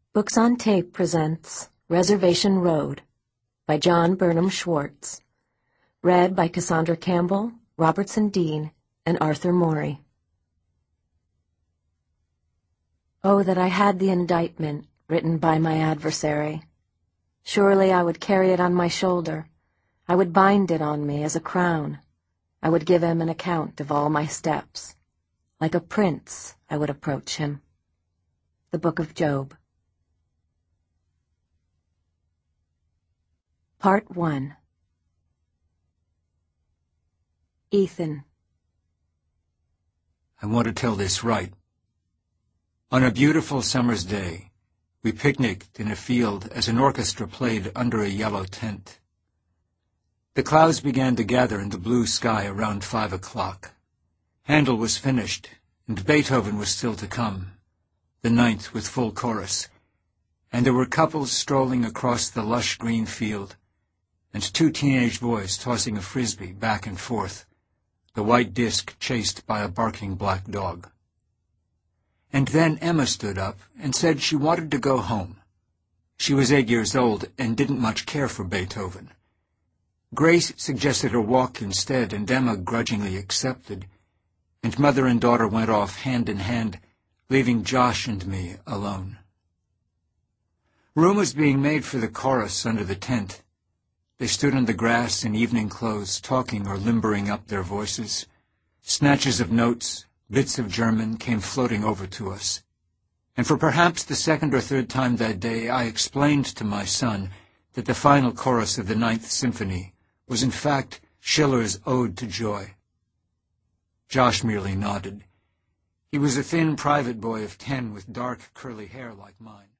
Books on Tape presents Reservation Road by John Burnham Schwartz. Read by Cassandra Campbell, Robertson Dean, and Arthur Morey. Oh, that I had the indictment written by my adversary. Surely I would carry it on my shoulder. I would bind it on me as a crown. I would give him an account of all my steps. Like a prince, I would approach him. The Book of Job. Part 1. Ethan. I want to tell this right. On a beautiful summer's day, we picnicked in a field as an orchestra played under a yellow tent. The clouds began to gather in the blue sky around 5 o'clock. Handel was finished, and Beethoven was still to come, the ninth with full chorus, and there were couples strolling across the lush green field, and 2 teenage boys tossing a frisbee back and forth, the white disc chased by a barking black dog. And then Emma stood up and said she wanted to go home. She was 8 years old and didn't much care for Beethoven. Grace suggested a walk instead, and Emma grudgingly accepted, and mother and daughter went off hand in hand, leaving Josh and me alone. Room was being made for the chorus under the tent. They stood on the grass in evening clothes, talking or limbering up their voices. Snatches of notes, bits of German came floating over to us. And for perhaps the 2nd or 3rd time that day, I explained to my son that the final chorus of the 9th Symphony was in fact Schiller's Ode to Joy. Josh merely nodded. He was a thin private boy of 10 with dark, curly hair like mine.